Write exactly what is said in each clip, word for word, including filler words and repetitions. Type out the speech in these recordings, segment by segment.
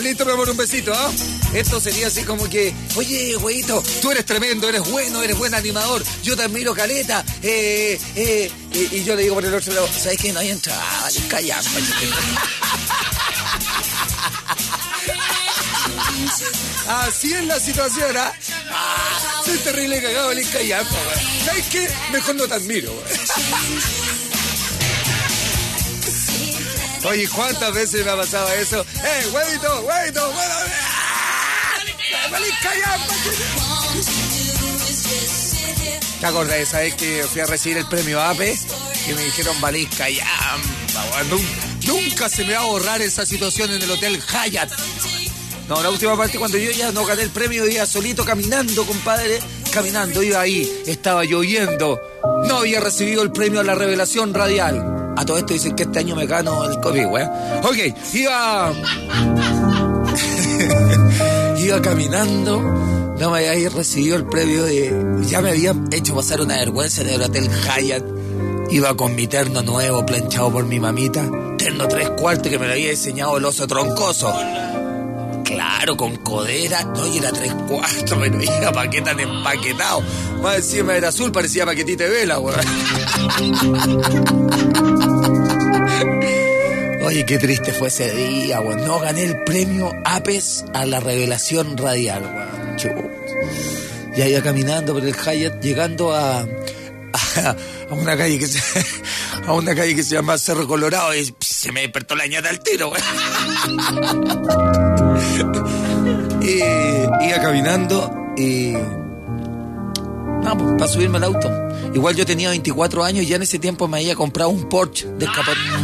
listo, mi amor, un besito, ¿ah? ¿eh? Esto sería así como que, oye, güeyito, tú eres tremendo, eres bueno, eres buen animador, yo te admiro caleta, eh, eh, eh, y yo le digo por el otro lado, ¿sabes qué? No hay entrada, calla. Así es la situación, ¿ah? ¿eh? Ah, soy terrible cagado, le callampa, güey. ¿Sabes qué? Mejor no te admiro, güey. Oye, ¿cuántas veces me ha pasado eso? ¡Eh, güeyito, güeyito, güeyito! ¿Te acordás de esa vez que fui a recibir el premio A P E? Que me dijeron, valís callampa, güey. Nunca se me va a borrar esa situación en el Hotel Hyatt. No, la última parte, cuando yo ya no gané el premio, iba solito caminando, compadre. Caminando, iba ahí, estaba lloviendo. No había recibido el premio a la revelación radial. A todo esto dicen que este año me gano el COVID, güey. Ok, iba... iba caminando, no me había recibido el premio de... Ya me había hecho pasar una vergüenza en el Hotel Hyatt. Iba con mi terno nuevo, planchado por mi mamita. Terno tres cuartos que me lo había diseñado el oso troncoso. Claro, con codera, no, y era tres cuartos, pero iba pa' qué tan empaquetado. Más encima era azul, parecía paquetita de vela, güey. Oye, qué triste fue ese día, güey. No gané el premio A P E S a la revelación radial, güey. Ya iba caminando por el Hyatt, llegando a, a, a una calle que se a una calle que se llama Cerro Colorado, y se me despertó la ñata al tiro, güey. Y iba caminando y... No, pues, para subirme al auto. Igual yo tenía veinticuatro años y ya en ese tiempo me había comprado un Porsche descapotable.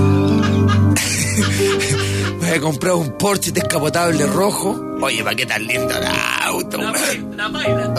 Me había comprado un Porsche descapotable rojo. Oye, ¿para qué tan lindo el auto, güey? La baila.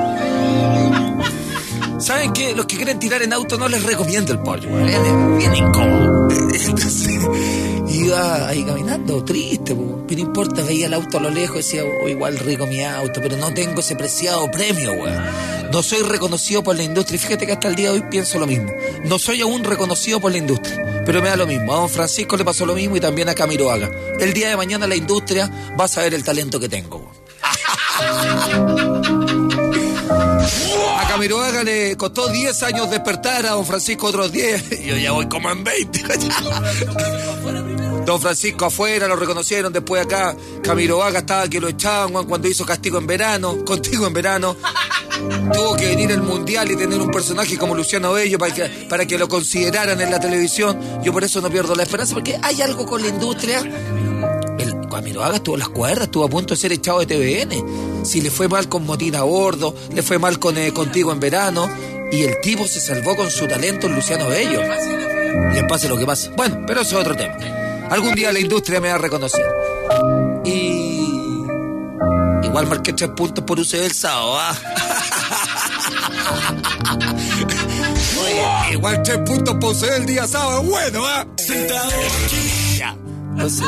¿Saben qué? Los que quieren tirar en auto no les recomiendo el Porsche, güey. Es bien incómodo. Entonces... iba ahí caminando, triste, po. Pero no importa, veía el auto a lo lejos y decía, oh, igual rico mi auto, pero no tengo ese preciado premio, güey. No soy reconocido por la industria. Y fíjate que hasta el día de hoy pienso lo mismo. No soy aún reconocido por la industria, pero me da lo mismo. A don Francisco le pasó lo mismo y también a Camiroaga. El día de mañana la industria va a saber el talento que tengo, güey. A Camiroaga le costó diez años despertar, a don Francisco otros diez. Yo ya voy como en veinte. Don Francisco afuera, lo reconocieron. Después acá, Camiroaga estaba que lo echaban cuando hizo Castigo en Verano, Contigo en Verano. Tuvo que venir el mundial y tener un personaje como Luciano Bello para que, para que lo consideraran en la televisión. Yo por eso no pierdo la esperanza, porque hay algo con la industria. El Camiroaga estuvo en las cuerdas, estuvo a punto de ser echado de T V N. Si le fue mal con Motín a bordo, le fue mal con eh, Contigo en Verano, y el tipo se salvó con su talento en Luciano Bello. Le pase lo que pase. Bueno, pero eso es otro tema. Algún día la industria me va a reconocer. Y... igual marqué tres puntos por uso del sábado, ¿ah? Oye, igual tres puntos por uso del día sábado, bueno, ¿ah? Ya, entonces...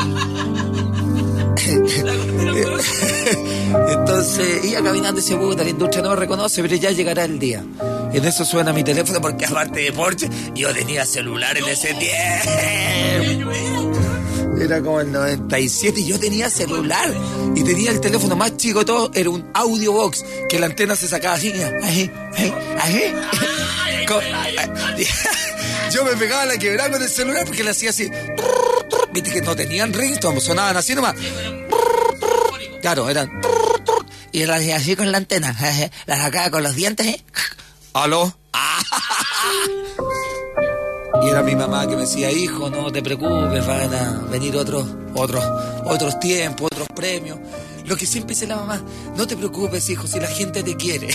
entonces, iba caminando y decía, puta, la industria no me reconoce, pero ya llegará el día. En eso suena mi teléfono, porque aparte de Porsche, yo tenía celular en ese tiempo. Era como el noventa y siete y yo tenía celular. Y tenía el teléfono más chico de todo, era un audio box, que la antena se sacaba así, ahí, ahí, ahí. Yo me pegaba a la quebrada con el celular porque le hacía así. Viste que no tenían ringtone, sonaban así nomás. Claro, eran. Y las hacía así con la antena. Las sacaba con los dientes, ¿eh? ¿Aló? Y era mi mamá que me decía, hijo, no te preocupes, van a venir otros, otros, otros tiempos, otros premios. Lo que siempre dice la mamá, no te preocupes, hijo, si la gente te quiere.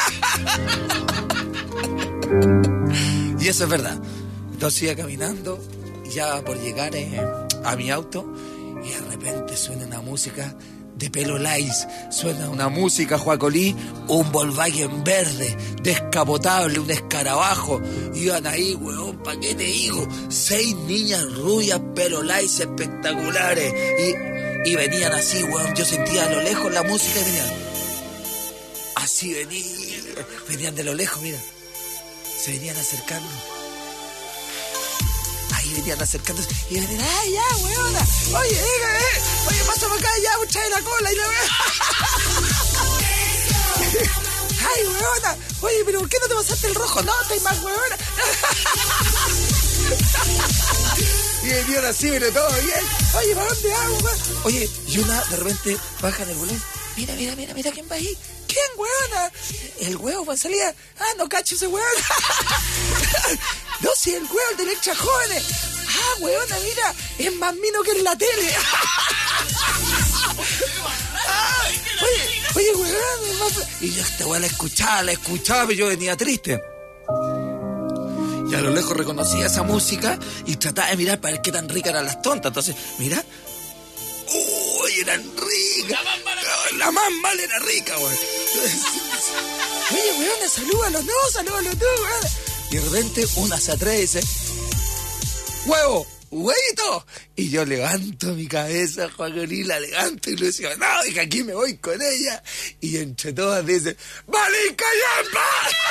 Y eso es verdad. Entonces iba caminando, ya por llegar eh, a mi auto, y de repente suena una música de Pelo Lais, suena una música, Juacolí, un Volkswagen verde, descapotable, un escarabajo. Iban ahí, weón, ¿pa' qué te digo? Seis niñas rubias, Pelo Lais espectaculares. Y, y venían así, weón, yo sentía a lo lejos la música y venían. Así venían, venían de lo lejos, mira. Se venían acercando. Ahí venían acercándose y venían, ¡ay, ya, weona! Oye, dígame, oye, pasa para acá, la cola y la weá. Ay, weona. Oye, pero ¿por qué no te pasaste el rojo? No, estoy más weona. Y el tío así, pero todo bien. Oye, ¿para dónde vamos, weón? Oye, y una de repente baja del volumen. Mira, mira, mira, mira quién va ahí. ¿Quién, weona? El huevo va a salir. Ah, no cacho ese weón. No, si el huevo, el de Electra Jóvenes. Ah, weona, mira, es más mino que en la tele. Ah, oye, oye, weón. Más... Y yo esta weón la escuchaba, la escuchaba, pero yo venía triste. Y a lo lejos reconocía esa música y trataba de mirar para ver qué tan ricas eran las tontas. Entonces, mira. ¡Uy, eran ricas! La más mala era rica, weón. Oye, weón, salúdalo, no, salúdalo tú, weón. Y de repente una se atreve y dice, ¡huevo! ¡Huevito! Y yo levanto mi cabeza, Juan, y la levanto y le decía, no, hija, aquí me voy con ella. Y entre todas dice, ¡Malinka Yampa!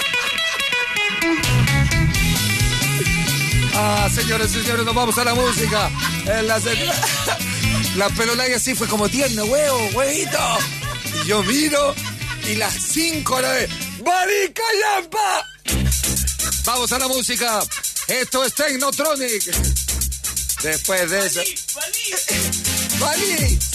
Ah, señores y señores, nos vamos a la música. En la la pelolaya así fue como tierno, huevo, huevito. Y yo miro y las cinco a la vez, ¡Malinka Yampa! Vamos a la música. Esto es Technotronic. Después de eso. ¡Valí! ¡Valí!